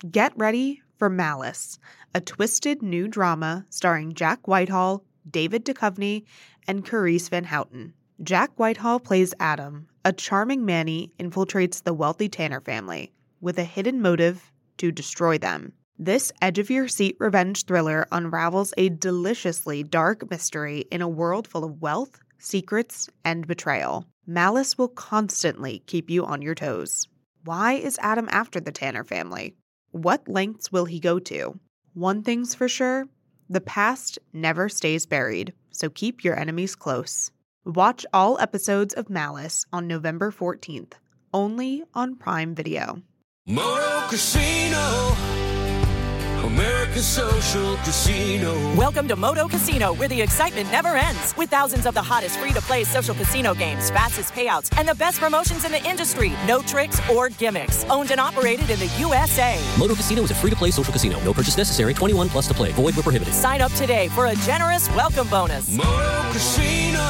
Get ready for Malice, a twisted new drama starring Jack Whitehall, David Duchovny, and Carice Van Houten. Jack Whitehall plays Adam, a charming Manny infiltrates the wealthy Tanner family with a hidden motive to destroy them. This edge-of-your-seat revenge thriller unravels a deliciously dark mystery in a world full of wealth, secrets, and betrayal. Malice will constantly keep you on your toes. Why is Adam after the Tanner family? What lengths will he go to? One thing's for sure, the past never stays buried, so keep your enemies close. Watch all episodes of Malice on November 14th, only on Prime Video. Moto Casino, America's social casino. Welcome to Moto Casino, where the excitement never ends. With thousands of the hottest free-to-play social casino games, fastest payouts, and the best promotions in the industry. No tricks or gimmicks. Owned and operated in the USA. Moto Casino is a free-to-play social casino. No purchase necessary. 21 plus to play. Void where prohibited. Sign up today for a generous welcome bonus. Moto Casino,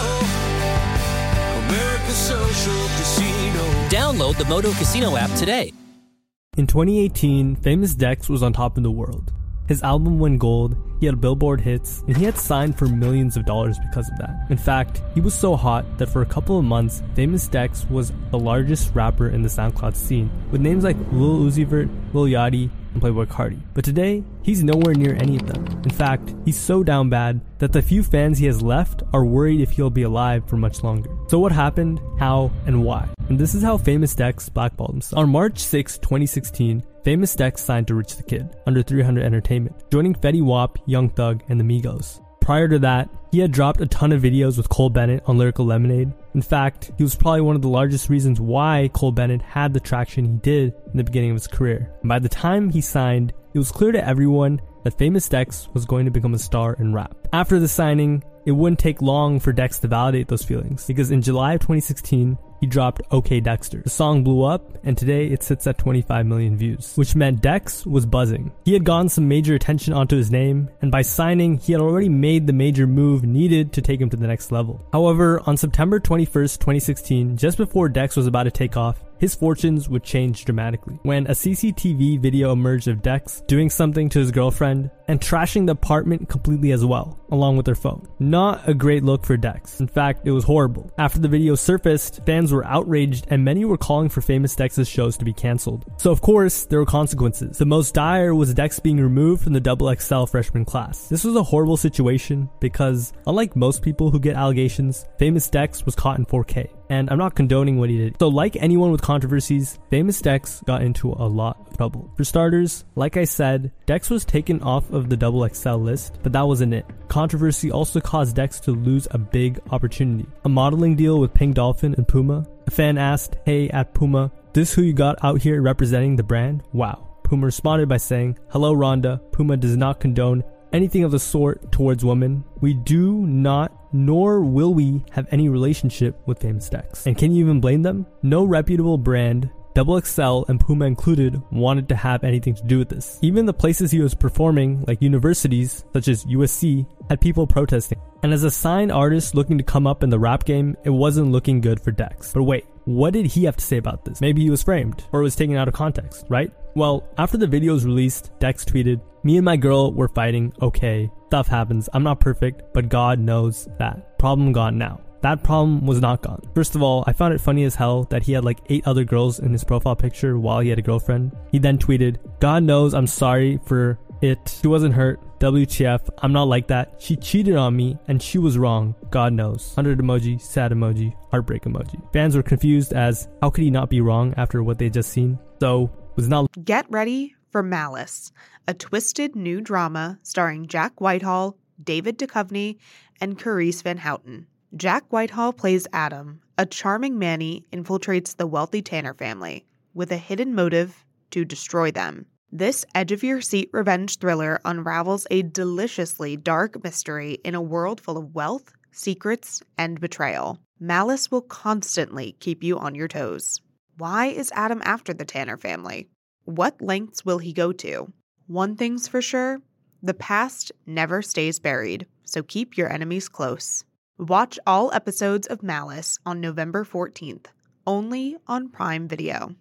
America's social casino. Download the Moto Casino app today. In 2018, Famous Dex was on top of the world. His album went gold, he had Billboard hits, and he had signed for millions of dollars because of that. In fact, he was so hot that for a couple of months, Famous Dex was the largest rapper in the SoundCloud scene, with names like Lil Uzi Vert, Lil Yachty, and Playboi Carti. But today, he's nowhere near any of them. In fact, he's so down bad that the few fans he has left are worried if he'll be alive for much longer. So what happened, how, and why? And this is how Famous Dex blackballed himself. On March 6, 2016, Famous Dex signed to Rich the Kid under 300 Entertainment, joining Fetty Wap, Young Thug, and the Migos. Prior to that, he had dropped a ton of videos with Cole Bennett on Lyrical Lemonade. In fact, he was probably one of the largest reasons why Cole Bennett had the traction he did in the beginning of his career. And by the time he signed, it was clear to everyone that Famous Dex was going to become a star in rap. After the signing, it wouldn't take long for Dex to validate those feelings, because in July of 2016, he dropped OK Dexter. The song blew up, and today it sits at 25 million views, which meant Dex was buzzing. He had gotten some major attention onto his name, and by signing, he had already made the major move needed to take him to the next level. However, on September 21st, 2016, just before Dex was about to take off, his fortunes would change dramatically when a CCTV video emerged of Dex doing something to his girlfriend and trashing the apartment completely as well, along with their phone. Not a great look for Dex. In fact, it was horrible. After the video surfaced, fans were outraged and many were calling for Famous Dex's shows to be cancelled. So of course, there were consequences. The most dire was Dex being removed from the XXL freshman class. This was a horrible situation because, unlike most people who get allegations, Famous Dex was caught in 4K. And I'm not condoning what he did. So like anyone with controversies, Famous Dex got into a lot of trouble. For starters, like I said, Dex was taken off of the XXL list, but that wasn't it. Controversy also caused Dex to lose a big opportunity. A modeling deal with Pink Dolphin and Puma. A fan asked, "Hey, at Puma, this who you got out here representing the brand? Wow." Puma responded by saying, "Hello, Rhonda. Puma does not condone anything of the sort towards women. We do not, nor will we have any relationship with Famous Dex." And can you even blame them? No reputable brand, XXL and Puma included, wanted to have anything to do with this. Even the places he was performing, like universities such as USC, had people protesting. And as a signed artist looking to come up in the rap game, it wasn't looking good for Dex. But wait, what did he have to say about this? Maybe he was framed, or it was taken out of context, right? Well, after the video was released, Dex tweeted, "Me and my girl were fighting, okay. Stuff happens. I'm not perfect, but God knows that. Problem gone now." That problem was not gone. First of all, I found it funny as hell that he had like 8 other girls in his profile picture while he had a girlfriend. He then tweeted, "God knows I'm sorry for it. She wasn't hurt. WTF, I'm not like that. She cheated on me and she was wrong. God knows." 100 emoji, sad emoji, heartbreak emoji. Fans were confused as how could he not be wrong after what they just seen? So, was not. Get ready for Malice, a twisted new drama starring Jack Whitehall, David Duchovny, and Carice Van Houten. Jack Whitehall plays Adam, a charming Manny infiltrates the wealthy Tanner family with a hidden motive to destroy them. This edge-of-your-seat revenge thriller unravels a deliciously dark mystery in a world full of wealth, secrets, and betrayal. Malice will constantly keep you on your toes. Why is Adam after the Tanner family? What lengths will he go to? One thing's for sure, the past never stays buried, so keep your enemies close. Watch all episodes of Malice on November 14th, only on Prime Video.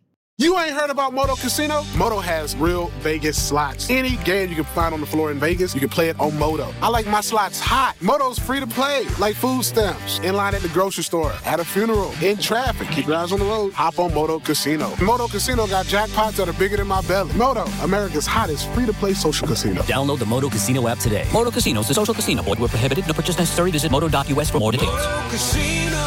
You ain't heard about Moto Casino? Moto has real Vegas slots. Any game you can find on the floor in Vegas, you can play it on Moto. I like my slots hot. Moto's free to play, like food stamps. In line at the grocery store, at a funeral, in traffic. Keep your eyes on the road. Hop on Moto Casino. Moto Casino got jackpots that are bigger than my belly. Moto, America's hottest free-to-play social casino. Download the Moto Casino app today. Moto Casino is a social casino. Void where prohibited. No purchase necessary. Visit moto.us for more details. Moto Casino,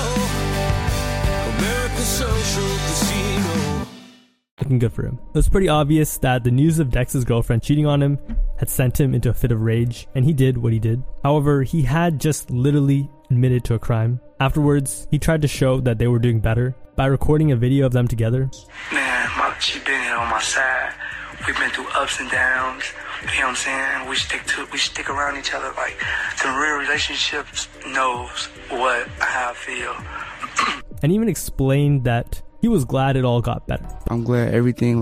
America's social casino. Looking good for him. It was pretty obvious that the news of Dex's girlfriend cheating on him had sent him into a fit of rage, and he did what he did. However, he had just literally admitted to a crime. Afterwards, he tried to show that they were doing better by recording a video of them together. Man, she been here on my side. We've been through ups and downs. You know what I'm saying? We stick around each other. Like, the real relationships knows how I feel. And even explained that he was glad it all got better. I'm glad everything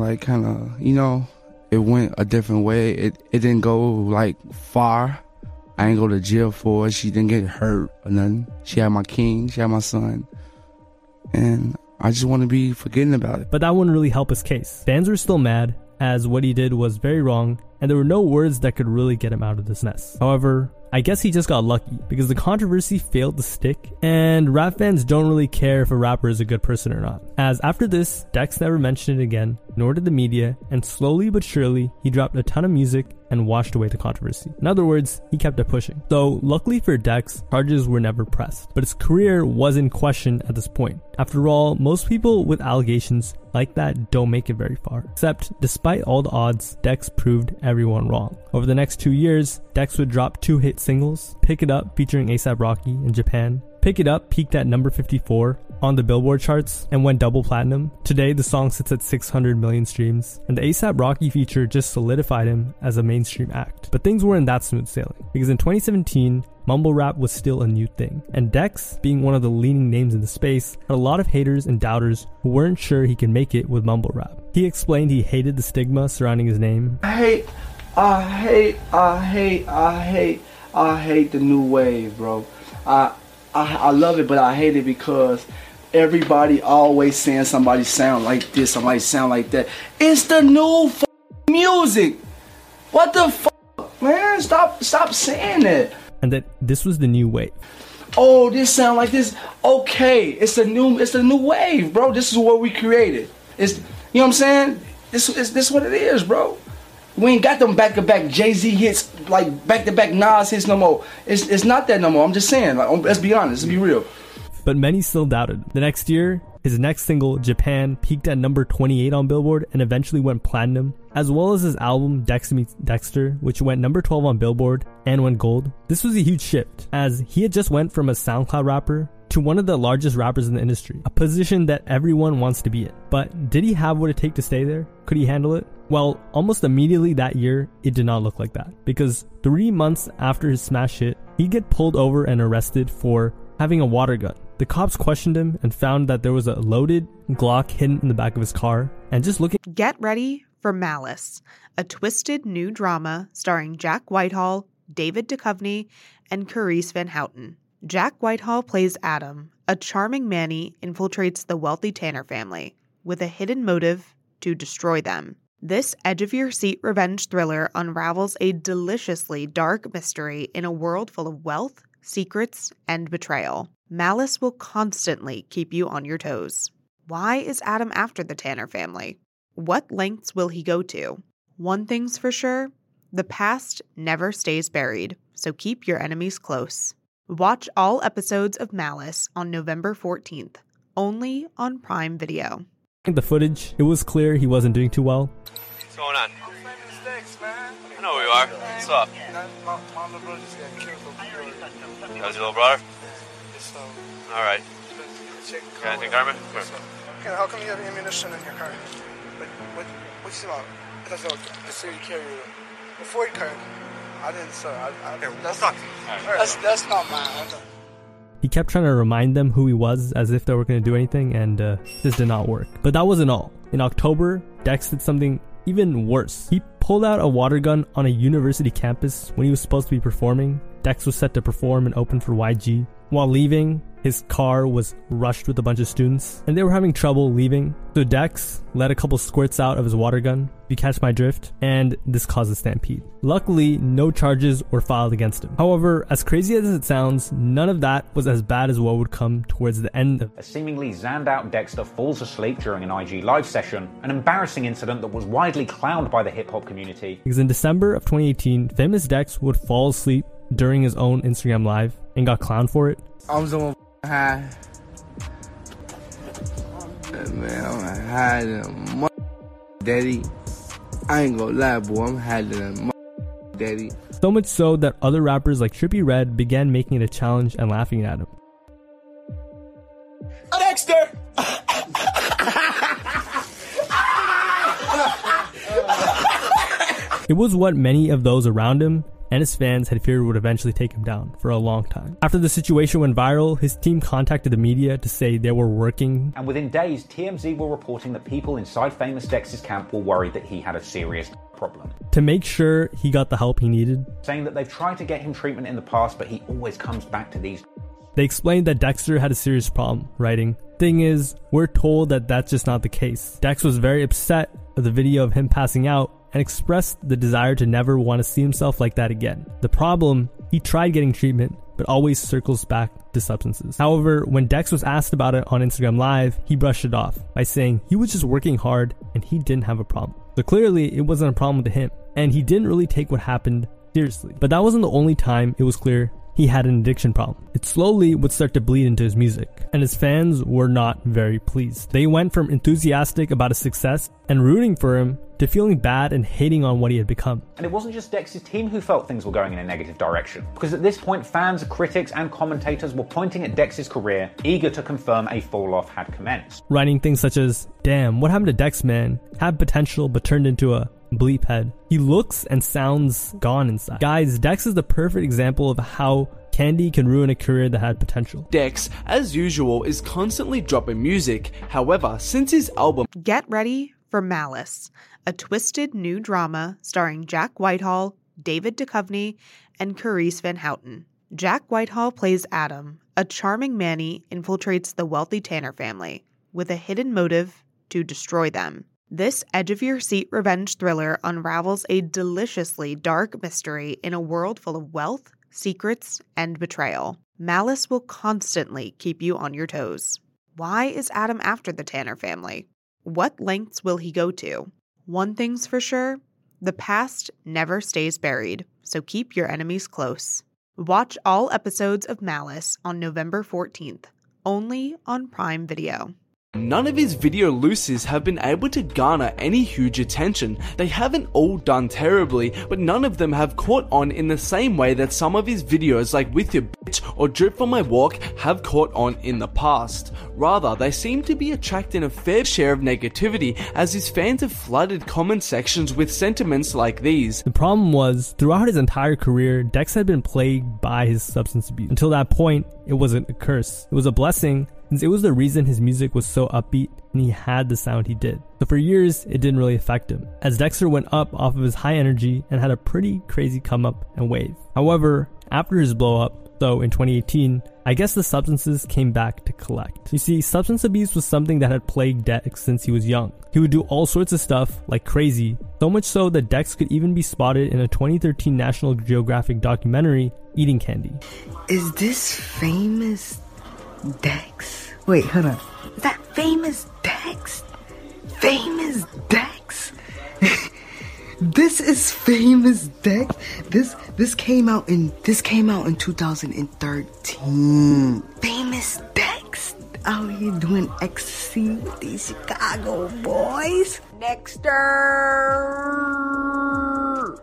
it went a different way. It didn't go far. I didn't go to jail for it. She didn't get hurt or nothing. She had my king, she had my son. And I just want to be forgetting about it. But that wouldn't really help his case. Fans were still mad, as what he did was very wrong, and there were no words that could really get him out of this mess. However, I guess he just got lucky, because the controversy failed to stick, and rap fans don't really care if a rapper is a good person or not. As after this, Dex never mentioned it again, nor did the media, and slowly but surely, he dropped a ton of music and washed away the controversy. In other words, he kept it pushing. Though, luckily for Dex, charges were never pressed, but his career was in question at this point. After all, most people with allegations like that don't make it very far. Except, despite all the odds, Dex proved everyone wrong. Over the next 2 years, Dex would drop 2 hit singles, Pick It Up featuring A$AP Rocky in Japan. Pick It Up peaked at number 54 on the Billboard charts and went double platinum. Today, the song sits at 600 million streams, and the A$AP Rocky feature just solidified him as a mainstream act. But things weren't that smooth sailing, because in 2017, mumble rap was still a new thing, and Dex, being one of the leading names in the space, had a lot of haters and doubters who weren't sure he could make it with mumble rap. He explained he hated the stigma surrounding his name. I hate the new wave, bro. I love it, but I hate it because everybody always saying somebody sound like this, somebody sound like that. It's the new music. What the man? Stop saying that. And that this was the new wave. Oh, this sound like this. Okay, it's the new wave, bro. This is what we created. It's, you know what I'm saying? This is what it is, bro. We ain't got them back-to-back Jay-Z hits, like back-to-back Nas hits no more. It's not that no more. I'm just saying. Let's be honest. Let's be real. But many still doubted. The next year, his next single, Japan, peaked at number 28 on Billboard and eventually went platinum, as well as his album Dex Meets Dexter, which went number 12 on Billboard and went gold. This was a huge shift, as he had just went from a SoundCloud rapper to one of the largest rappers in the industry, a position that everyone wants to be in. But did he have what it take to stay there? Could he handle it? Well, almost immediately that year, it did not look like that, because 3 months after his smash hit, he'd get pulled over and arrested for having a water gun. The cops questioned him and found that there was a loaded Glock hidden in the back of his car, and just looking... Get ready for Malice, a twisted new drama starring Jack Whitehall, David Duchovny, and Carice Van Houten. Jack Whitehall plays Adam, a charming Manny infiltrates the wealthy Tanner family with a hidden motive to destroy them. This edge-of-your-seat revenge thriller unravels a deliciously dark mystery in a world full of wealth, secrets, and betrayal. Malice will constantly keep you on your toes. Why is Adam after the Tanner family? What lengths will he go to? One thing's for sure, the past never stays buried, so keep your enemies close. Watch all episodes of Malice on November 14th, only on Prime Video. The footage, it was clear he wasn't doing too well. What's going on? I know who you are. What's up? My little brother just got killed. That was your little brother? All right. Got anything, Carmen? Come here. Okay, how come you have ammunition in your car? What's about? I saw you carry a Ford car. I didn't, sir. That's not mine. He kept trying to remind them who he was as if they were going to do anything, and this did not work. But that wasn't all. In October, Dex did something even worse. He pulled out a water gun on a university campus when he was supposed to be performing. Dex was set to perform and open for YG. While leaving, his car was rushed with a bunch of students, and they were having trouble leaving. So Dex let a couple squirts out of his water gun, if you catch my drift, and this caused a stampede. Luckily, no charges were filed against him. However, as crazy as it sounds, none of that was as bad as what would come towards the end of it. A seemingly zanned out Dexter falls asleep during an IG live session, an embarrassing incident that was widely clowned by the hip-hop community. Because in December of 2018, Famous Dex would fall asleep during his own Instagram live and got clowned for it. I'm so high. Man, I'm high than daddy. I ain't gonna lie, boy, I'm higher than daddy. So much so that other rappers like Trippie Redd began making it a challenge and laughing at him. Dexter! It was what many of those around him and his fans had feared would eventually take him down for a long time. After the situation went viral, his team contacted the media to say they were working. And within days, TMZ were reporting that people inside Famous Dex's camp were worried that he had a serious problem. To make sure he got the help he needed, saying that they've tried to get him treatment in the past, but he always comes back to these. They explained that Dexter had a serious problem, writing, "Thing is, we're told that that's just not the case." Dex was very upset with the video of him passing out and expressed the desire to never want to see himself like that again. The problem, he tried getting treatment, but always circles back to substances. However, when Dex was asked about it on Instagram Live, he brushed it off by saying he was just working hard and he didn't have a problem. So clearly, it wasn't a problem to him, and he didn't really take what happened seriously. But that wasn't the only time it was clear he had an addiction problem. It slowly would start to bleed into his music, and his fans were not very pleased. They went from enthusiastic about his success and rooting for him to feeling bad and hating on what he had become. And it wasn't just Dex's team who felt things were going in a negative direction, because at this point fans, critics and commentators were pointing at Dex's career, eager to confirm a fall-off had commenced. Writing things such as, "Damn, what happened to Dex, man? Had potential but turned into a bleep head. He looks and sounds gone inside." Guys, Dex is the perfect example of how candy can ruin a career that had potential. Dex, as usual, is constantly dropping music. However, since his album... Get ready for Malice, a twisted new drama starring Jack Whitehall, David Duchovny, and Carice Van Houten. Jack Whitehall plays Adam, a charming Manny infiltrates the wealthy Tanner family with a hidden motive to destroy them. This edge-of-your-seat revenge thriller unravels a deliciously dark mystery in a world full of wealth, secrets, and betrayal. Malice will constantly keep you on your toes. Why is Adam after the Tanner family? What lengths will he go to? One thing's for sure, the past never stays buried, so keep your enemies close. Watch all episodes of Malice on November 14th, only on Prime Video. None of his video looses have been able to garner any huge attention. They haven't all done terribly, but none of them have caught on in the same way that some of his videos like With Your Bitch or Drip for My Walk have caught on in the past. Rather, they seem to be attracting a fair share of negativity as his fans have flooded comment sections with sentiments like these. The problem was, throughout his entire career, Dex had been plagued by his substance abuse. Until that point, it wasn't a curse. It was a blessing, since it was the reason his music was so upbeat and he had the sound he did. So for years, it didn't really affect him, as Dexter went up off of his high energy and had a pretty crazy come up and wave. However, after his blow up, so in 2018, I guess the substances came back to collect. You see, substance abuse was something that had plagued Dex since he was young. He would do all sorts of stuff like crazy, so much so that Dex could even be spotted in a 2013 National Geographic documentary eating candy. Is this Famous Dex? Wait, hold on. Is that Famous Dex? Famous Dex? This is Famous Dex. This came out in 2013. Famous Dex out here doing ecstasy with these Chicago boys. Dexter.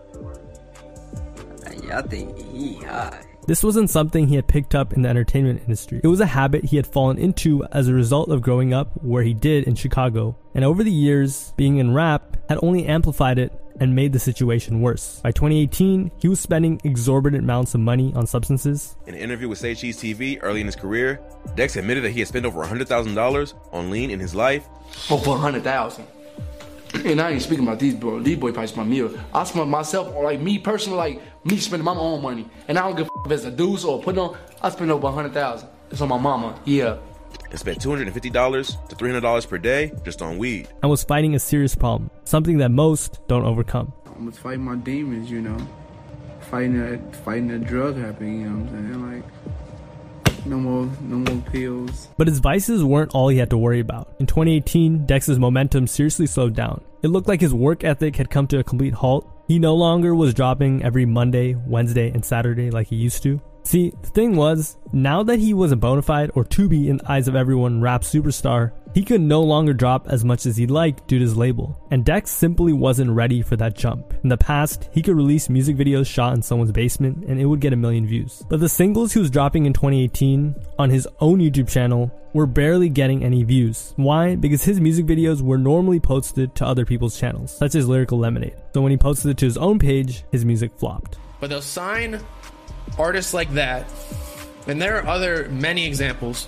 Y'all think he high. This wasn't something he had picked up in the entertainment industry. It was a habit he had fallen into as a result of growing up where he did in Chicago. And over the years, being in rap had only amplified it and made the situation worse. By 2018, he was spending exorbitant amounts of money on substances. In an interview with Say Cheese TV early in his career, Dex admitted that he had spent over $100,000 on lean in his life. Over $100,000. And I ain't speaking about these boys. These boys probably spend meal. I spend myself, or like me personally, like me spending my own money. And I don't give a if it's a deuce or put on, I spend over $100,000. It's on my mama. Yeah. And spent $250 to $300 per day just on weed. And was fighting a serious problem, something that most don't overcome. I'm just fighting my demons, you know. Fighting that drug habit, you know what I'm saying? Like, no more pills. But his vices weren't all he had to worry about. In 2018, Dex's momentum seriously slowed down. It looked like his work ethic had come to a complete halt. He no longer was dropping every Monday, Wednesday, and Saturday like he used to. See, the thing was, now that he was a bona fide, or to be in the eyes of everyone, rap superstar, he could no longer drop as much as he liked due to his label. And Dex simply wasn't ready for that jump. In the past, he could release music videos shot in someone's basement and it would get 1 million views. But the singles he was dropping in 2018 on his own YouTube channel were barely getting any views. Why? Because his music videos were normally posted to other people's channels, such as Lyrical Lemonade. So when he posted it to his own page, his music flopped. But they'll sign artists like that, and there are many examples,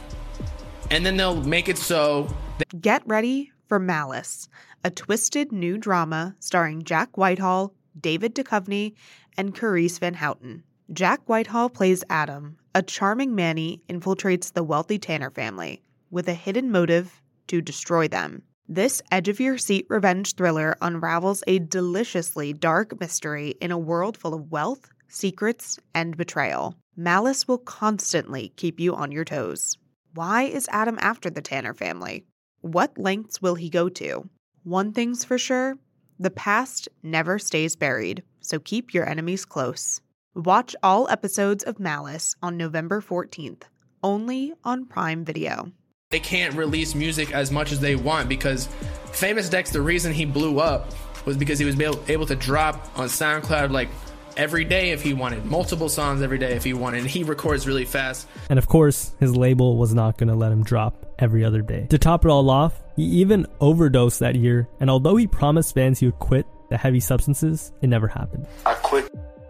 and then they'll make it so Get ready for Malice, a twisted new drama starring Jack Whitehall, David Duchovny, and Carice Van Houten. Jack Whitehall plays Adam, a charming Manny infiltrates the wealthy Tanner family with a hidden motive to destroy them. This edge-of-your-seat revenge thriller unravels a deliciously dark mystery in a world full of wealth, secrets, and betrayal. Malice will constantly keep you on your toes. Why is Adam after the Tanner family? What lengths will he go to? One thing's for sure, the past never stays buried, so keep your enemies close. Watch all episodes of Malice on November 14th, only on Prime Video. they can't release music as much as they want, because Famous Dex, the reason he blew up was because he was able to drop on SoundCloud like every day if he wanted, multiple songs every day if he wanted, and he records really fast. And of course, his label was not going to let him drop every other day. To top it all off, he even overdosed that year, and although he promised fans he would quit the heavy substances, it never happened. I quit.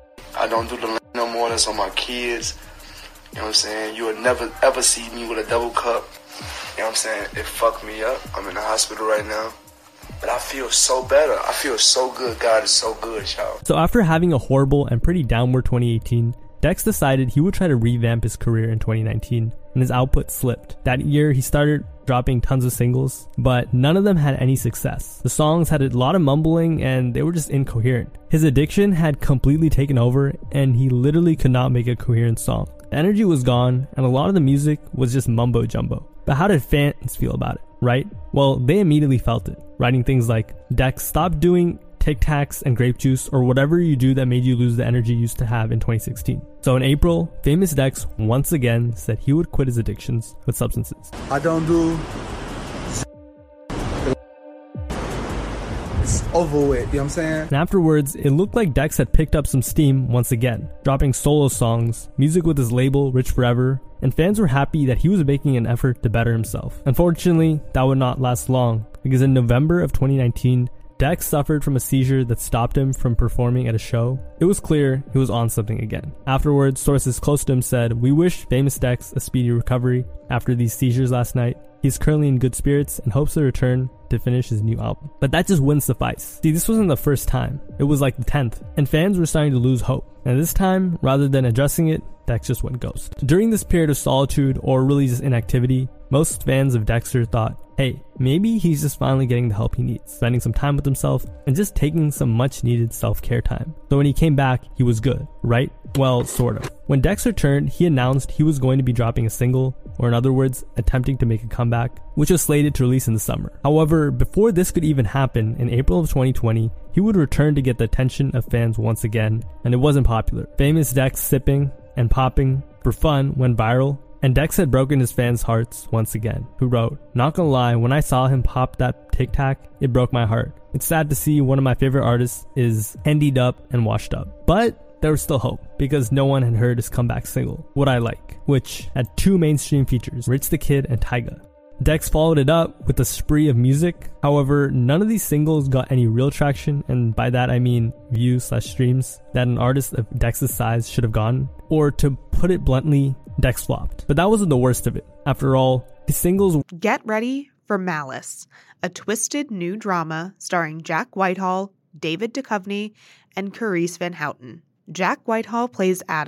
I don't do the no more. That's on my kids. You know what I'm saying? You would never ever see me with a double cup. You know what I'm saying? It fucked me up. I'm in the hospital right now. But I feel so better. I feel so good. God is so good, y'all. So after having a horrible and pretty downward 2018, Dex decided he would try to revamp his career in 2019, and his output slipped. That year, he started dropping tons of singles, but none of them had any success. The songs had a lot of mumbling, and they were just incoherent. His addiction had completely taken over, and he literally could not make a coherent song. The energy was gone, and a lot of the music was just mumbo-jumbo. But how did fans feel about it, right? Well, they immediately felt it, writing things like, Dex, stop doing Tic Tacs and grape juice or whatever you do that made you lose the energy you used to have in 2016. So in April, Famous Dex once again said he would quit his addictions with substances. I don't do... It's over with, you know what I'm saying? And afterwards, it looked like Dex had picked up some steam once again, dropping solo songs, music with his label, Rich Forever, and fans were happy that he was making an effort to better himself. Unfortunately, that would not last long, because in November of 2019, Dex suffered from a seizure that stopped him from performing at a show. It was clear he was on something again. Afterwards, sources close to him said, "We wish Famous Dex a speedy recovery after these seizures last night. He's currently in good spirits and hopes to return to finish his new album." But that just wouldn't suffice. See, this wasn't the first time. It was like the 10th, and fans were starting to lose hope. And this time, rather than addressing it, Dex just went ghost. During this period of solitude, or really just inactivity, most fans of Dexter thought, hey, maybe he's just finally getting the help he needs, spending some time with himself, and just taking some much needed self-care time. So when he came back, he was good, right? Well, sort of. When Dex returned, he announced he was going to be dropping a single, or in other words, attempting to make a comeback, which was slated to release in the summer. However, before this could even happen, in April of 2020, he would return to get the attention of fans once again, and it wasn't popular. Famous Dex sipping and popping for fun went viral, and Dex had broken his fans' hearts once again, who wrote, "Not gonna lie, when I saw him pop that Tic Tac, it broke my heart. It's sad to see one of my favorite artists is hendied up and washed up. But there was still hope, because no one had heard his comeback single, What I Like, which had 2 mainstream features, Rich the Kid and Tyga. Dex followed it up with a spree of music. However, none of these singles got any real traction, and by that I mean views/streams that an artist of Dex's size should have gotten. Or to put it bluntly, Dex flopped. But that wasn't the worst of it. After all, his singles... Get ready for Malice, a twisted new drama starring Jack Whitehall, David Duchovny, and Carice Van Houten. Jack Whitehall plays Adam,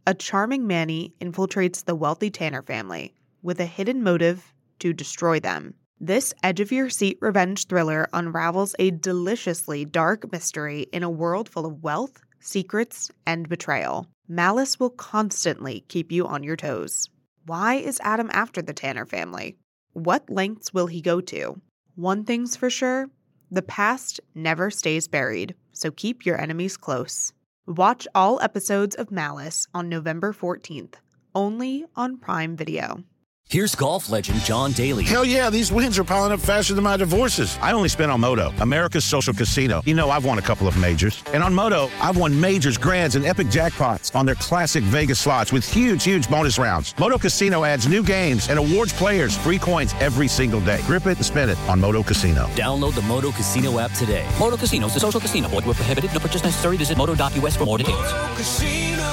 a charming Manny infiltrates the wealthy Tanner family with a hidden motive to destroy them. This edge-of-your-seat revenge thriller unravels a deliciously dark mystery in a world full of wealth, secrets, and betrayal. Malice will constantly keep you on your toes. Why is Adam after the Tanner family? What lengths will he go to? One thing's for sure, the past never stays buried, so keep your enemies close. Watch all episodes of Malice on November 14th, only on Prime Video. Here's golf legend John Daly. Hell yeah, these wins are piling up faster than my divorces. I only spent on Moto, America's social casino. You know I've won a couple of majors. And on Moto, I've won majors, grands, and epic jackpots on their classic Vegas slots with huge bonus rounds. Moto Casino adds new games and awards players free coins every single day. Grip it and spin it on Moto Casino. Download the Moto Casino app today. Moto Casino is a social casino. Void where prohibited. No purchase necessary. Visit moto.us for more details. Moto Casino,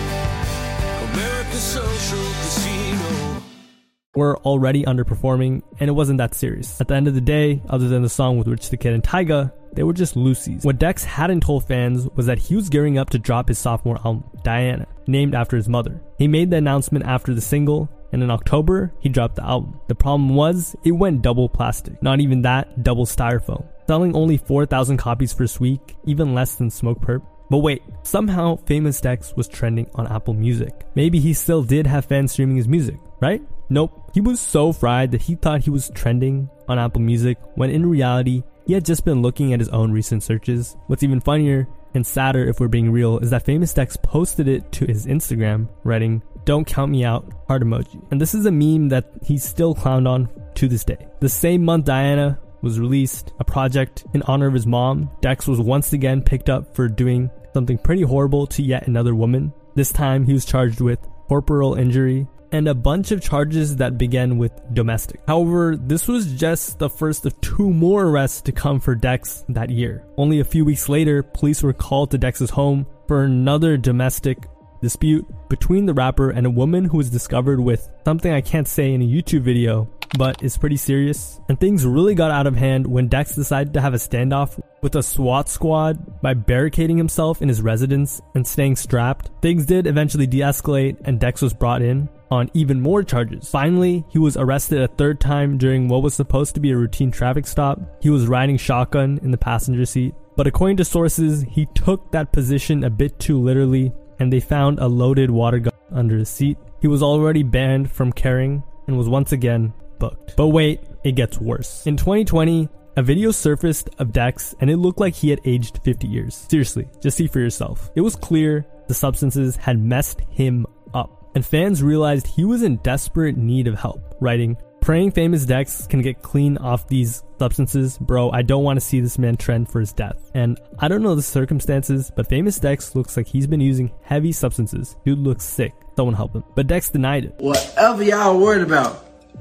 America's social casino. Were already underperforming, and it wasn't that serious. At the end of the day, other than the song with Rich the Kid and Tyga, they were just loosies. What Dex hadn't told fans was that he was gearing up to drop his sophomore album, Diana, named after his mother. He made the announcement after the single, and in October, he dropped the album. The problem was, it went double plastic. Not even that, double styrofoam. Selling only 4,000 copies first week, even less than Smoke Perp. But wait, somehow Famous Dex was trending on Apple Music. Maybe he still did have fans streaming his music, right? Nope. He was so fried that he thought he was trending on Apple Music when in reality, he had just been looking at his own recent searches. What's even funnier and sadder if we're being real is that Famous Dex posted it to his Instagram, writing, "Don't count me out, heart emoji." And this is a meme that he's still clowned on to this day. The same month Diana was released, a project in honor of his mom, Dex was once again picked up for doing something pretty horrible to yet another woman. This time he was charged with corporal injury and a bunch of charges that began with domestic. However, this was just the first of 2 more arrests to come for Dex that year. Only a few weeks later, police were called to Dex's home for another domestic dispute between the rapper and a woman who was discovered with something I can't say in a YouTube video, but it's pretty serious. And things really got out of hand when Dex decided to have a standoff with a SWAT squad by barricading himself in his residence and staying strapped. Things did eventually de-escalate and Dex was brought in on even more charges. Finally, he was arrested a 3rd time during what was supposed to be a routine traffic stop. He was riding shotgun in the passenger seat, but according to sources, he took that position a bit too literally and they found a loaded water gun under his seat. He was already banned from carrying and was once again booked. But wait, it gets worse. In 2020, a video surfaced of Dex and it looked like he had aged 50 years. Seriously, just see for yourself. It was clear the substances had messed him up. And fans realized he was in desperate need of help, writing, "Praying Famous Dex can get clean off these substances. Bro, I don't want to see this man trend for his death." And I don't know the circumstances, but Famous Dex looks like he's been using heavy substances. Dude looks sick. Someone help him. But Dex denied it. Whatever y'all worried about,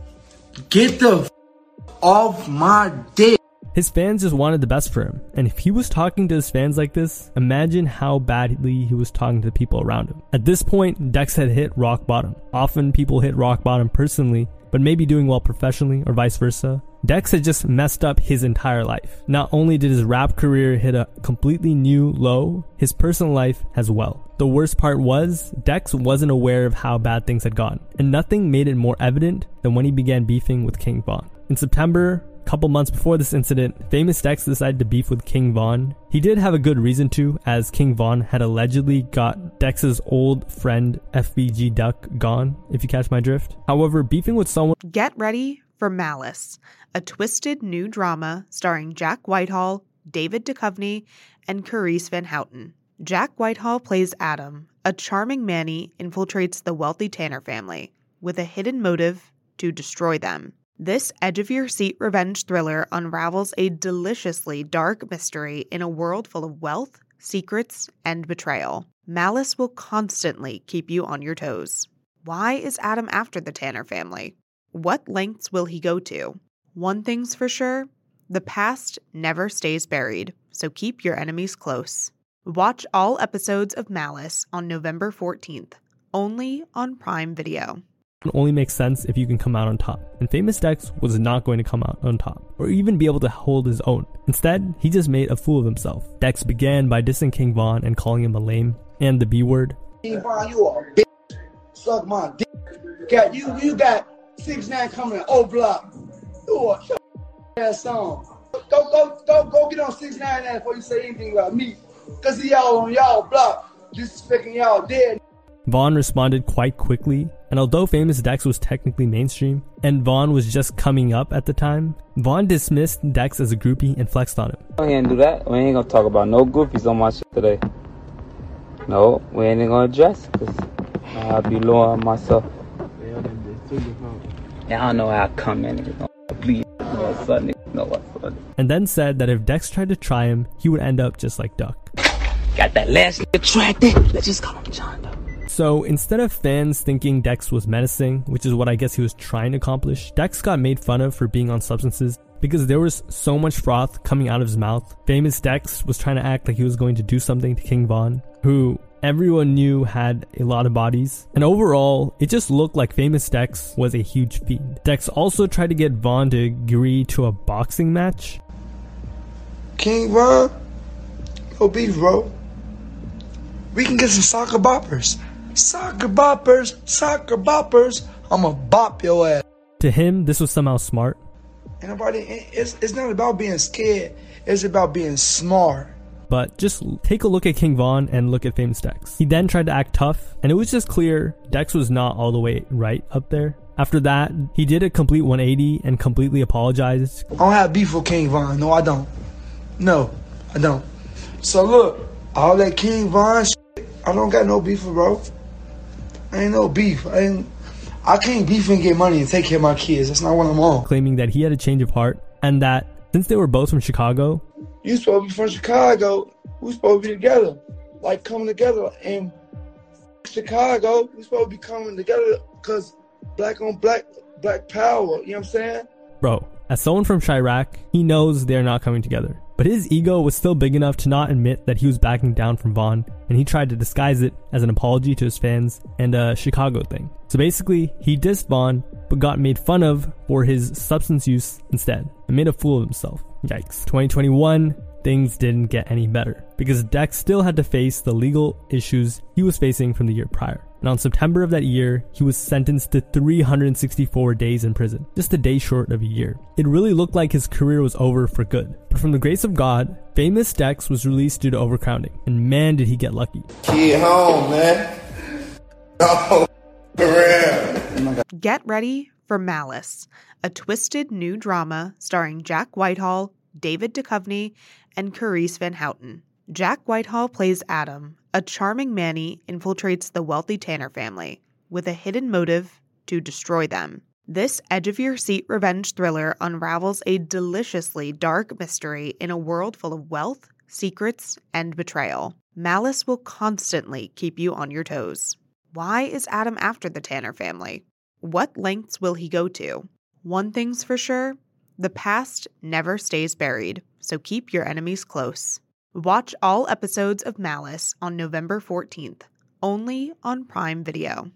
get the off my dick. His fans just wanted the best for him. And if he was talking to his fans like this, imagine how badly he was talking to the people around him. At this point, Dex had hit rock bottom. Often people hit rock bottom personally, but maybe doing well professionally or vice versa. Dex had just messed up his entire life. Not only did his rap career hit a completely new low, his personal life as well. The worst part was, Dex wasn't aware of how bad things had gone, and nothing made it more evident than when he began beefing with King Von. In September, a couple months before this incident, Famous Dex decided to beef with King Von. He did have a good reason to, as King Von had allegedly got Dex's old friend FBG Duck gone, if you catch my drift. However, beefing with someone... Get ready for Malice, a twisted new drama starring Jack Whitehall, David Duchovny, and Carice Van Houten. Jack Whitehall plays Adam, a charming Manny infiltrates the wealthy Tanner family with a hidden motive to destroy them. This edge-of-your-seat revenge thriller unravels a deliciously dark mystery in a world full of wealth, secrets, and betrayal. Malice will constantly keep you on your toes. Why is Adam after the Tanner family? What lengths will he go to? One thing's for sure, the past never stays buried, so keep your enemies close. Watch all episodes of Malice on November 14th, only on Prime Video. It only makes sense if you can come out on top. And Famous Dex was not going to come out on top, or even be able to hold his own. Instead, he just made a fool of himself. Dex began by dissing King Von and calling him a lame, and the B word. King Von, you a bitch. Suck my dick. Got you got 6ix9ine coming in O Block. You a ass song. Go get on 6ix9ine ass before you say anything about me. Cause he y'all on y'all block. Disrespecting y'all dead. Vaughn responded quite quickly, and although Famous Dex was technically mainstream, and Vaughn was just coming up at the time, Vaughn dismissed Dex as a groupie and flexed on him. We ain't do that. We ain't gonna talk about no goofies on my shit today. No, we ain't gonna address it, cause I'll be low on myself. Y'all know how I come in and bleed. And then said that if Dex tried to try him, he would end up just like Duck. Got that last nigga tracked in. Let's just call him John Doe. So instead of fans thinking Dex was menacing, which is what I guess he was trying to accomplish, Dex got made fun of for being on substances because there was so much froth coming out of his mouth. Famous Dex was trying to act like he was going to do something to King Von, who everyone knew had a lot of bodies. And overall, it just looked like Famous Dex was a huge fiend. Dex also tried to get Von to agree to a boxing match. King Von, no beef, bro. We can get some soccer boppers. Soccer boppers. I'ma bop your ass. To him, this was somehow smart. And it's not about being scared. It's about being smart. But just take a look at King Von and look at Famous Dex. He then tried to act tough, and it was just clear Dex was not all the way right up there. After that, he did a complete 180 and completely apologized. I don't have beef with King Von. No, I don't. No, I don't. So look, all that King Von shit, I don't got no beef with, bro. Ain't no beef. I can't beef and get money and take care of my kids. That's not what I'm on. Claiming that he had a change of heart and that since they were both from Chicago, you supposed to be from Chicago. We supposed to be together, like coming together. In Chicago, we supposed to be coming together because black on black power. You know what I'm saying? Bro, as someone from Chirac, he knows they're not coming together. But his ego was still big enough to not admit that he was backing down from Von, and he tried to disguise it as an apology to his fans and a Chicago thing. So basically, he dissed Von, but got made fun of for his substance use instead, and made a fool of himself. Yikes. 2021, things didn't get any better, because Dex still had to face the legal issues he was facing from the year prior. And on September of that year, he was sentenced to 364 days in prison, just a day short of a year. It really looked like his career was over for good. But from the grace of God, Famous Dex was released due to overcrowding, and man did he get lucky. Kid home, man. Oh, Get ready for Malice, a twisted new drama starring Jack Whitehall, David Duchovny, and Carice Van Houten. Jack Whitehall plays Adam. A charming Manny infiltrates the wealthy Tanner family with a hidden motive to destroy them. This edge-of-your-seat revenge thriller unravels a deliciously dark mystery in a world full of wealth, secrets, and betrayal. Malice will constantly keep you on your toes. Why is Adam after the Tanner family? What lengths will he go to? One thing's for sure, the past never stays buried, so keep your enemies close. Watch all episodes of Malice on November 14th, only on Prime Video.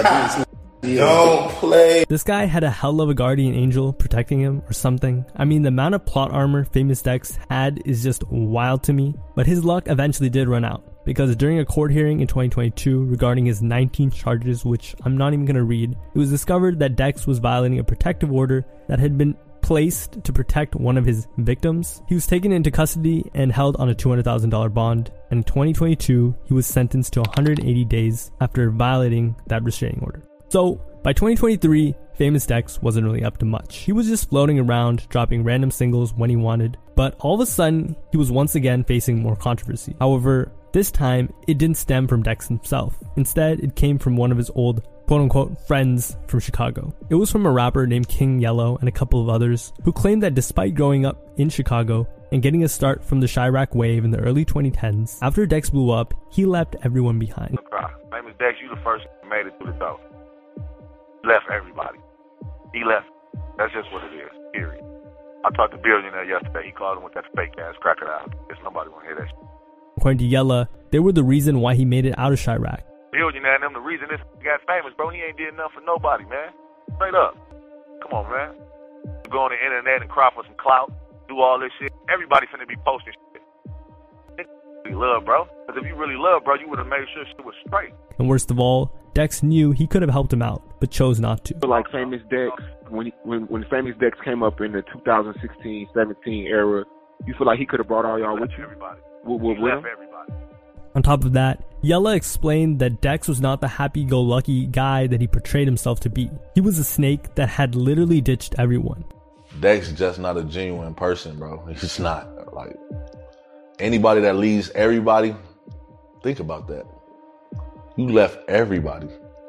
Don't play. This guy had a hell of a guardian angel protecting him or something. I mean, the amount of plot armor Famous Dex had is just wild to me. But his luck eventually did run out, because during a court hearing in 2022 regarding his 19 charges, which I'm not even going to read, it was discovered that Dex was violating a protective order that had been placed to protect one of his victims. He was taken into custody and held on a $200,000 bond, and in 2022 he was sentenced to 180 days after violating that restraining order. So by 2023, Famous Dex wasn't really up to much. He was just floating around, dropping random singles when he wanted, but all of a sudden he was once again facing more controversy. However, this time it didn't stem from Dex himself. Instead, it came from one of his old quote-unquote friends from Chicago. It was from a rapper named King Yellow and a couple of others who claimed that despite growing up in Chicago and getting a start from the Chirac wave in the early 2010s, after Dex blew up, he left everyone behind. Famous Dex, you the first who made it through the door. Left everybody. He left. That's just what it is, period. I talked to Billionaire yesterday. He called him with that fake-ass crocodile. Guess nobody want to hear that shit. According to Yella, they were the reason why he made it out of Chirac. Billionaire and them, the reason this got famous, bro, he ain't did enough for nobody, man. Straight up. Come on, man. Go on the internet and cry for some clout, do all this shit. Everybody finna be posting shit. be love, bro. Because if you really love, bro, you would have made sure shit was straight. And worst of all, Dex knew he could have helped him out, but chose not to. Like Famous Dex, when Famous Dex came up in the 2016-17 era, you feel like he could have brought all y'all with you? With him? On top of that, Yella explained that Dex was not the happy-go-lucky guy that he portrayed himself to be. He was a snake that had literally ditched everyone. Dex is just not a genuine person, bro. He's just not. Like, anybody that leaves everybody, think about that. You left everybody.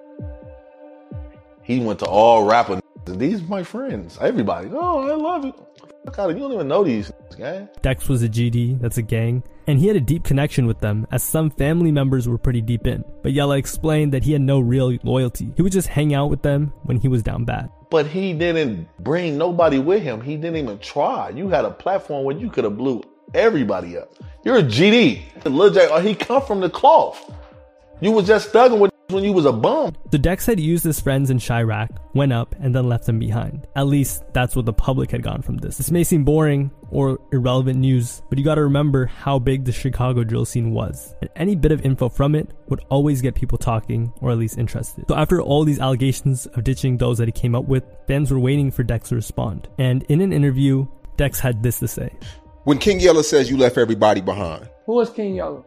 He went to all rapper. These are my friends. Everybody. Oh, I love it. Fuck out of you. Don't even know these guys. Dex was a GD, that's a gang, and he had a deep connection with them as some family members were pretty deep in. But Yella explained that he had no real loyalty. He would just hang out with them when he was down bad. But he didn't bring nobody with him. He didn't even try. You had a platform where you could have blew everybody up. You're a GD. Lil J, he come from the cloth. You was just thugging with when you was a bum. So Dex had used his friends in Chirac, went up, and then left them behind. At least that's what the public had gotten from this. This may seem boring or irrelevant news, but you gotta remember how big the Chicago drill scene was. And any bit of info from it would always get people talking, or at least interested. So after all these allegations of ditching those that he came up with, fans were waiting for Dex to respond. And in an interview, Dex had this to say. When King Yella says you left everybody behind. Who is King Yella?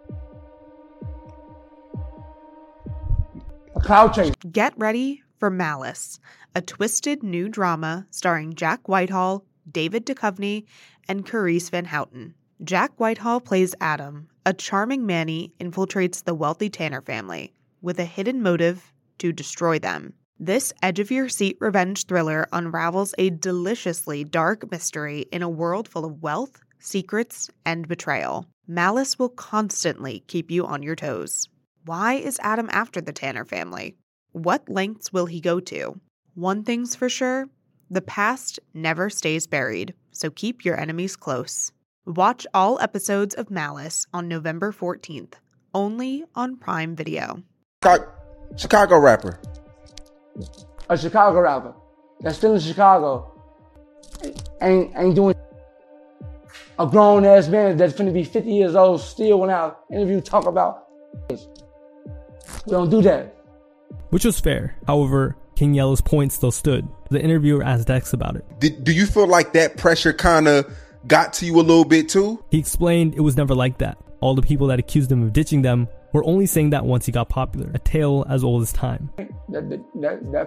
A cloud chaser. Get ready for Malice, a twisted new drama starring Jack Whitehall, David Duchovny, and Carice Van Houten. Jack Whitehall plays Adam, a charming Manny infiltrates the wealthy Tanner family with a hidden motive to destroy them. This edge-of-your-seat revenge thriller unravels a deliciously dark mystery in a world full of wealth, secrets, and betrayal. Malice will constantly keep you on your toes. Why is Adam after the Tanner family? What lengths will he go to? One thing's for sure, the past never stays buried, so keep your enemies close. Watch all episodes of Malice on November 14th, only on Prime Video. Chicago rapper. A Chicago rapper that's still in Chicago ain't doing. A grown ass man that's finna be 50 years old still when I interview talk about. We don't do that. Which was fair. However, King Yella's point still stood. The interviewer asked Dex about it. Do you feel like that pressure kind of got to you a little bit too? He explained it was never like that. All the people that accused him of ditching them were only saying that once he got popular. A tale as old as time. That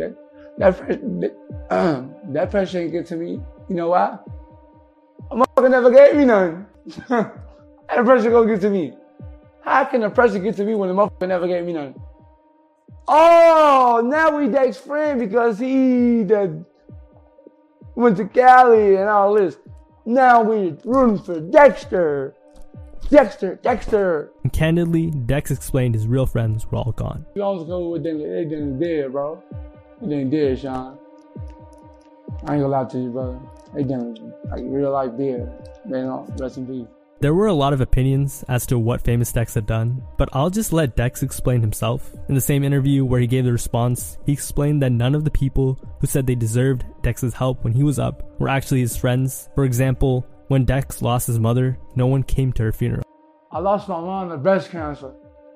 pressure ain't get to me. You know why? A motherfucker never gave me none. How the pressure gonna get to me? How can the pressure get to me when the motherfucker never gave me none? Oh, now we Dex's friend because he went to Cali and all this. Now we rooting for Dexter. Dexter. And candidly, Dex explained his real friends were all gone. You always go with them, they done dead, bro. They done dead, Sean. I ain't gonna lie to you, brother. They done like real life dead. Man, rest in peace. There were a lot of opinions as to what Famous Dex had done, but I'll just let Dex explain himself. In the same interview where he gave the response, he explained that none of the people who said they deserved Dex's help when he was up were actually his friends. For example, when Dex lost his mother, no one came to her funeral. I lost my mom to breast cancer.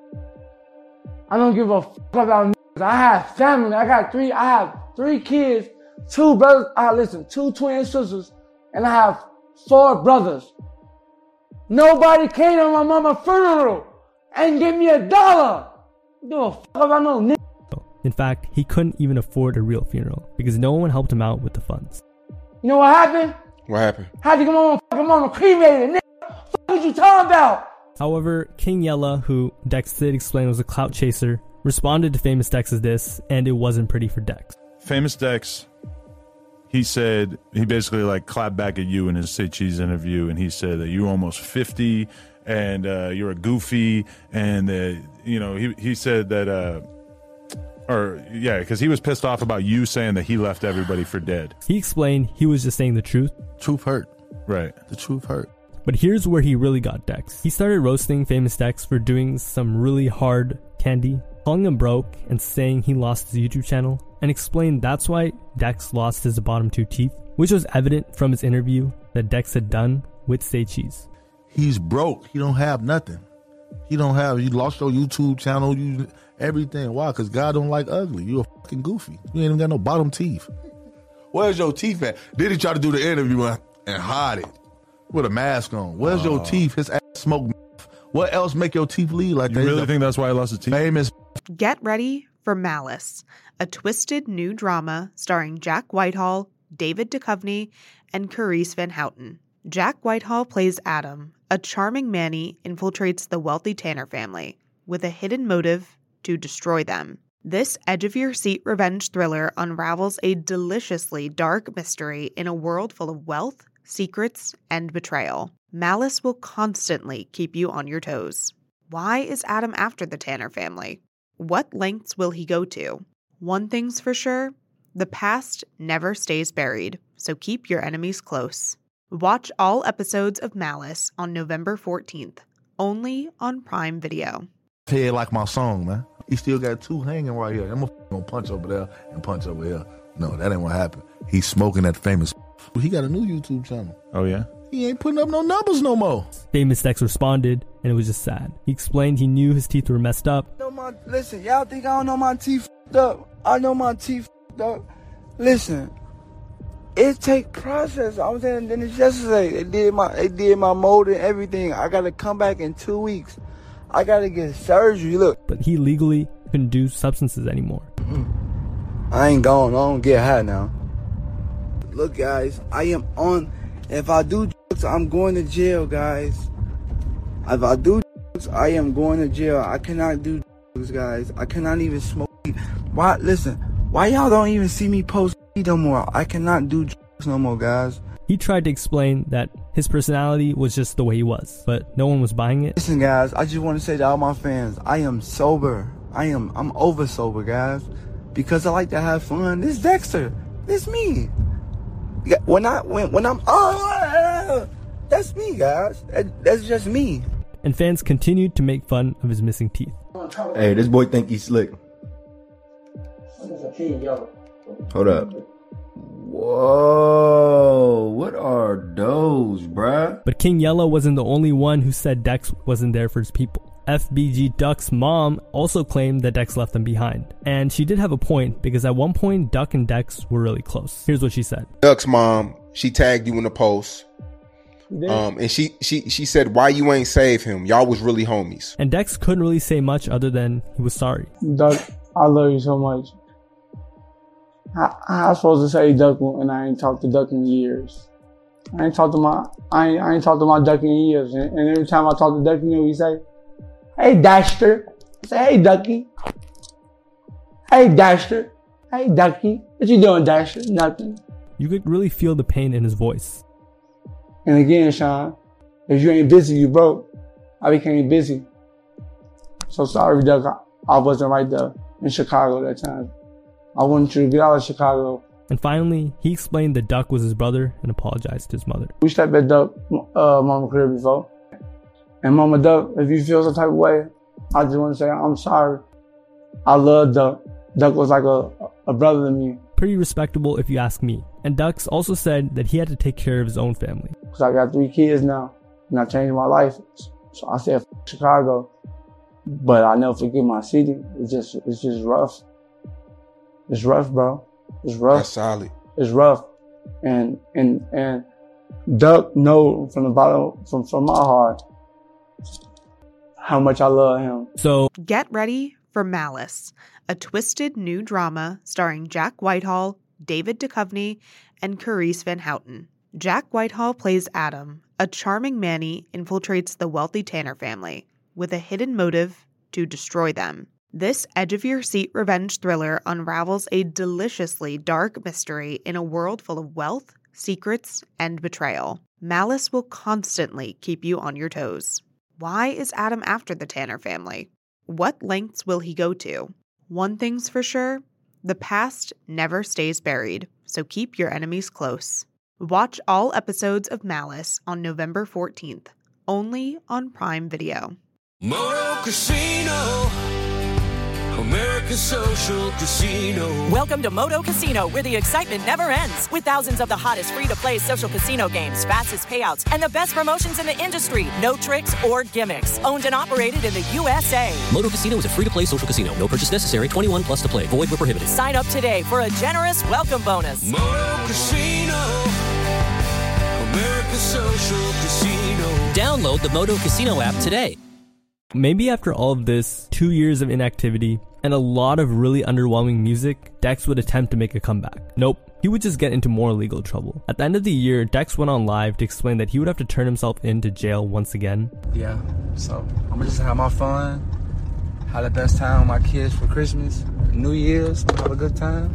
I don't give a fuck about niggas. I have family. I have 3 kids, 2 brothers. 2 twin sisters, and I have 4 brothers. Nobody came to my mama's funeral and gave me $1. Give a fuck about no nigga. In fact, he couldn't even afford a real funeral because no one helped him out with the funds. You know what happened? What happened? Had to get my fucking mama cremated, nigga. What you talking about? However, King Yella, who Dex did explain was a clout chaser, responded to Famous Dex's diss, and it wasn't pretty for Dex. Famous Dex, he said, he basically like clapped back at you in his Say Cheese interview, and he said that you're almost 50 and you're a goofy, and he said that because he was pissed off about you saying that he left everybody for dead. He explained he was just saying the truth. Truth hurt. Right. The truth hurt. But here's where he really got Dex. He started roasting Famous Dex for doing some really hard candy, calling him broke and saying he lost his YouTube channel, and explained that's why Dex lost his bottom 2 teeth, which was evident from his interview that Dex had done with Say Cheese. He's broke. He don't have nothing. You lost your YouTube channel, everything. Why? Because God don't like ugly. You a fucking goofy. You ain't even got no bottom teeth. Where's your teeth at? Then he tried to do the interview and hide it with a mask on. Where's your teeth? His ass smoke. What else make your teeth lead like that? You really think that's why he lost his teeth? Famous. Get ready for Malice, a twisted new drama starring Jack Whitehall, David Duchovny, and Carice Van Houten. Jack Whitehall plays Adam, a charming Manny infiltrates the wealthy Tanner family with a hidden motive to destroy them. This edge-of-your-seat revenge thriller unravels a deliciously dark mystery in a world full of wealth, secrets, and betrayal. Malice will constantly keep you on your toes. Why is Adam after the Tanner family? What lengths will he go to? One thing's for sure, the past never stays buried, so keep your enemies close. Watch all episodes of Malice on November 14th, only on Prime Video. Head like my song, man. He still got two hanging right here. I'm gonna punch over there and punch over here. No, that ain't what happened. He's smoking that famous. He got a new YouTube channel. Oh, yeah? He ain't putting up no numbers no more. Famous Dex responded, and it was just sad. He explained he knew his teeth were messed up. Listen, y'all think I don't know my teeth up? I know my teeth up. Listen, it take process. I was saying, then it's yesterday. They did my mold and everything. I gotta come back in 2 weeks. I gotta get surgery. Look, but he legally couldn't do substances anymore. I ain't going. I don't get high now. Look, guys, I am on. If I do drugs, I'm going to jail, guys. If I do drugs, I am going to jail. I cannot do drugs, guys. I cannot even smoke weed. Why? Listen, why y'all don't even see me post weed no more? I cannot do drugs no more, guys. He tried to explain that his personality was just the way he was, but no one was buying it. Listen, guys, I just want to say to all my fans, I am sober. I'm over sober, guys, because I like to have fun. This Dexter. This me. When I'm that's me, guys. That's just me. And fans continued to make fun of his missing teeth. Hey, this boy think he's slick. Hold up. Whoa, what are those, bruh? But King Yella wasn't the only one who said Dex wasn't there for his people. FBG Duck's mom also claimed that Dex left them behind. And she did have a point, because at one point, Duck and Dex were really close. Here's what she said. Duck's mom, she tagged you in the post. And she said, why you ain't save him? Y'all was really homies. And Dex couldn't really say much other than he was sorry. Duck, I love you so much. How am supposed to say Duck when I ain't talked to Duck in years? I ain't talked to my Duck in years. And every time I talk to Duck, you know what he say? Hey, Daxter. I say, hey, Ducky. Hey, Daxter. Hey, Ducky. What you doing, Daxter? Nothing. You could really feel the pain in his voice. And again, Sean, if you ain't busy, you broke. I became busy. So sorry, Duck. I wasn't right there in Chicago that time. I wanted you to get out of Chicago. And finally, he explained that Duck was his brother and apologized to his mother. We stepped at Duck, Mama crib before. And Mama Duck, if you feel some type of way, I just want to say I'm sorry. I love Duck. Duck was like a brother to me. Pretty respectable if you ask me. And Ducks also said that he had to take care of his own family. Because I got 3 kids now, and I changed my life. So I said, Chicago. But I never forget my city. It's just rough. It's rough, bro. It's rough. That's solid. It's rough. And Duck know from the bottom, from my heart, how much I love him. So get ready for Malice, a twisted new drama starring Jack Whitehall, David Duchovny, and Carice Van Houten. Jack Whitehall plays Adam, a charming Manny infiltrates the wealthy Tanner family with a hidden motive to destroy them. This edge-of-your-seat revenge thriller unravels a deliciously dark mystery in a world full of wealth, secrets, and betrayal. Malice will constantly keep you on your toes. Why is Adam after the Tanner family? What lengths will he go to? One thing's for sure, the past never stays buried, so keep your enemies close. Watch all episodes of Malice on November 14th, only on Prime Video. Moto Casino. America's Social Casino. Welcome to Moto Casino, where the excitement never ends. With thousands of the hottest free-to-play social casino games, fastest payouts, and the best promotions in the industry. No tricks or gimmicks. Owned and operated in the USA. Moto Casino is a free-to-play social casino. No purchase necessary. 21 plus to play. Void where prohibited. Sign up today for a generous welcome bonus. Moto Casino. America's Social Casino. Download the Moto Casino app today. Maybe after all of this, 2 years of inactivity, and a lot of really underwhelming music, Dex would attempt to make a comeback. Nope, he would just get into more legal trouble. At the end of the year, Dex went on live to explain that he would have to turn himself into jail once again. Yeah, so I'm gonna just have my fun, have the best time with my kids for Christmas, New Year's, have a good time,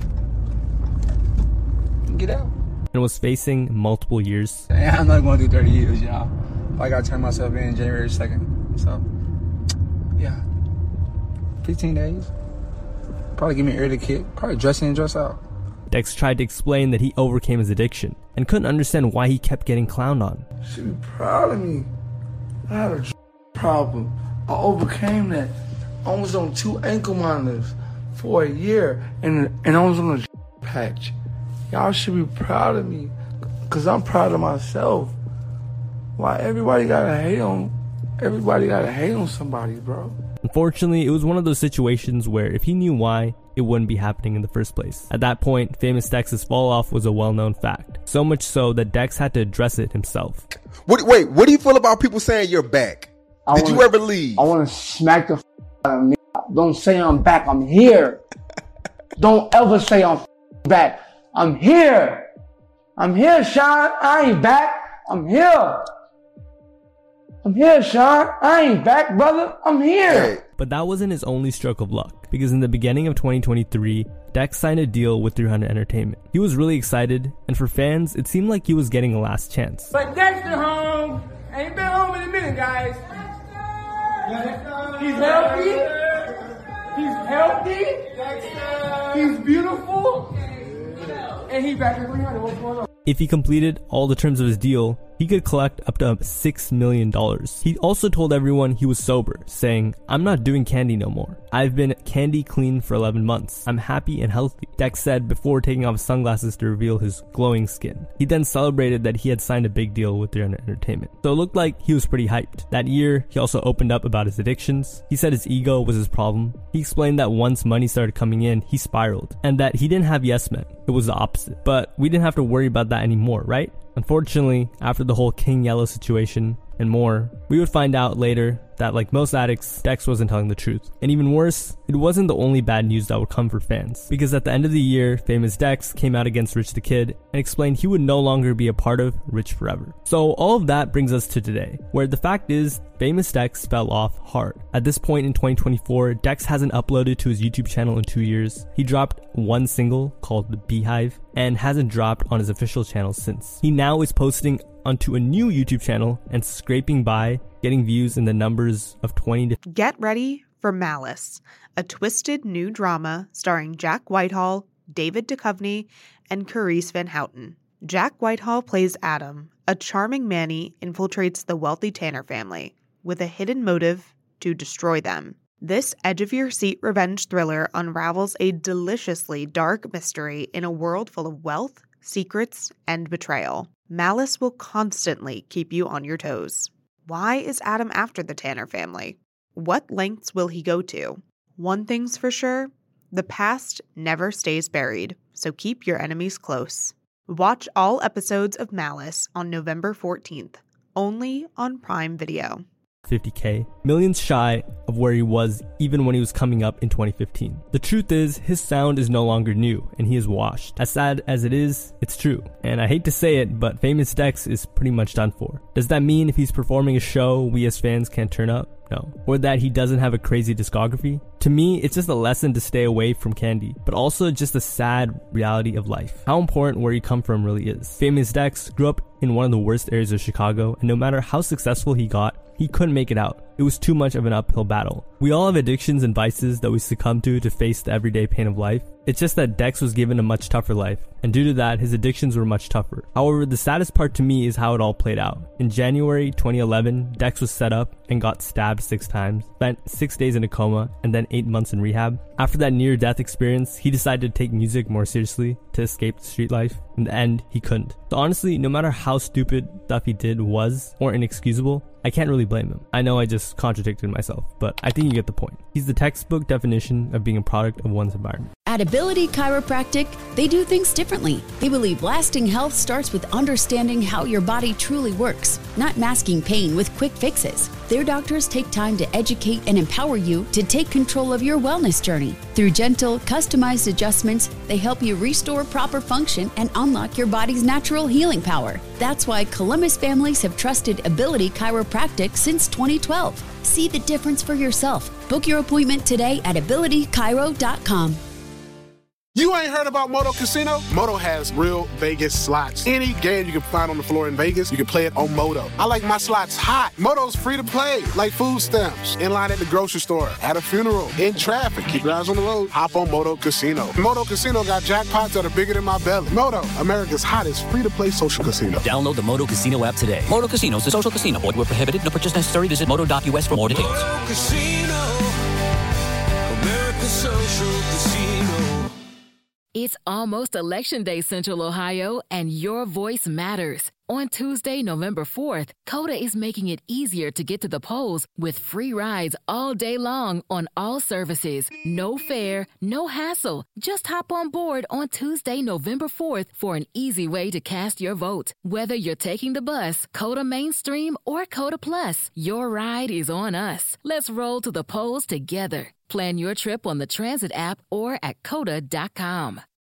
and get out. And was facing multiple years. I'm not gonna do 30 years, y'all. I gotta turn myself in January 2nd, so yeah, 15 days. Probably give me an early kick. Probably dress in and dress out. Dex tried to explain that he overcame his addiction and couldn't understand why he kept getting clowned on. You should be proud of me. I had a problem. I overcame that. I was on 2 ankle monitors for a year, and I was on a patch. Y'all should be proud of me, cause I'm proud of myself. Why everybody gotta hate on somebody, bro? Unfortunately, it was one of those situations where if he knew why, it wouldn't be happening in the first place. At that point, Famous Dex's fall off was a well-known fact. So much so that Dex had to address it himself. What do you feel about people saying you're back? Did you ever leave? I want to smack the out of me. Don't say I'm back. I'm here. Don't ever say I'm back. I'm here. I'm here, Sean. I ain't back. I'm here. I'm here, Sean. I ain't back, brother. I'm here. But that wasn't his only stroke of luck, because in the beginning of 2023, Dex signed a deal with 300 Entertainment. He was really excited, and for fans, it seemed like he was getting a last chance. But Dexter home. Ain't been home in a minute, guys. He's healthy. He's beautiful. And he's back at 300. What's going on? If he completed all the terms of his deal, he could collect up to $6 million. He also told everyone he was sober, saying, "I'm not doing candy no more. I've been candy clean for 11 months. I'm happy and healthy," Dex said before taking off his sunglasses to reveal his glowing skin. He then celebrated that he had signed a big deal with 300 Entertainment. So it looked like he was pretty hyped. That year, he also opened up about his addictions. He said his ego was his problem. He explained that once money started coming in, he spiraled, and that he didn't have yes men. It was the opposite. But we didn't have to worry about that anymore, right? Unfortunately, after the whole King Yellow situation and more, we would find out later that, like most addicts, Dex wasn't telling the truth. And even worse, it wasn't the only bad news that would come for fans. Because at the end of the year, Famous Dex came out against Rich the Kid and explained he would no longer be a part of Rich Forever. So all of that brings us to today, where the fact is, Famous Dex fell off hard. At this point in 2024, Dex hasn't uploaded to his YouTube channel in 2 years. He dropped one single called The Beehive and hasn't dropped on his official channel since. He now is posting onto a new YouTube channel and scraping by, getting views in the numbers of 20 to... Get ready for Malice, a twisted new drama starring Jack Whitehall, David Duchovny, and Carice Van Houten. Jack Whitehall plays Adam. A charming Manny infiltrates the wealthy Tanner family with a hidden motive to destroy them. This edge-of-your-seat revenge thriller unravels a deliciously dark mystery in a world full of wealth, secrets, and betrayal. Malice will constantly keep you on your toes. Why is Adam after the Tanner family? What lengths will he go to? One thing's for sure, the past never stays buried, so keep your enemies close. Watch all episodes of Malice on November 14th, only on Prime Video. 50K, millions shy of where he was even when he was coming up in 2015. The truth is, his sound is no longer new, and he is washed. As sad as it is, it's true. And I hate to say it, but Famous Dex is pretty much done for. Does that mean if he's performing a show, we as fans can't turn up? No. Or that he doesn't have a crazy discography? To me, it's just a lesson to stay away from candy, but also just a sad reality of life. How important where you come from really is. Famous Dex grew up in one of the worst areas of Chicago, and no matter how successful he got, he couldn't make it out. It was too much of an uphill battle. We all have addictions and vices that we succumb to face the everyday pain of life. It's just that Dex was given a much tougher life, and due to that, his addictions were much tougher. However, the saddest part to me is how it all played out. In January 2011, Dex was set up and got stabbed 6 times, spent 6 days in a coma, and then 8 months in rehab. After that near-death experience, he decided to take music more seriously to escape the street life. In the end, he couldn't. So honestly, no matter how stupid stuff he did was or inexcusable, I can't really blame him. I know I just contradicted myself, but I think you get the point. He's the textbook definition of being a product of one's environment. At Ability Chiropractic, they do things differently. They believe lasting health starts with understanding how your body truly works, not masking pain with quick fixes. Their doctors take time to educate and empower you to take control of your wellness journey. Through gentle, customized adjustments, they help you restore proper function and unlock your body's natural healing power. That's why Columbus families have trusted Ability Chiropractic since 2012. See the difference for yourself. Book your appointment today at abilitychiro.com. You ain't heard about Moto Casino? Moto has real Vegas slots. Any game you can find on the floor in Vegas, you can play it on Moto. I like my slots hot. Moto's free to play, like food stamps. In line at the grocery store, at a funeral, in traffic. Keep your eyes on the road. Hop on Moto Casino. Moto Casino got jackpots that are bigger than my belly. Moto, America's hottest free-to-play social casino. Download the Moto Casino app today. Moto Casino is a social casino. Void where prohibited. No purchase necessary. Visit moto.us for more details. Moto Casino, America's social casino. It's almost Election Day, Central Ohio, and your voice matters. On Tuesday, November 4th, Coda is making it easier to get to the polls with free rides all day long on all services. No fare, no hassle. Just hop on board on Tuesday, November 4th for an easy way to cast your vote. Whether you're taking the bus, Coda Mainstream, or Coda Plus, your ride is on us. Let's roll to the polls together. Plan your trip on the Transit app or at coda.com.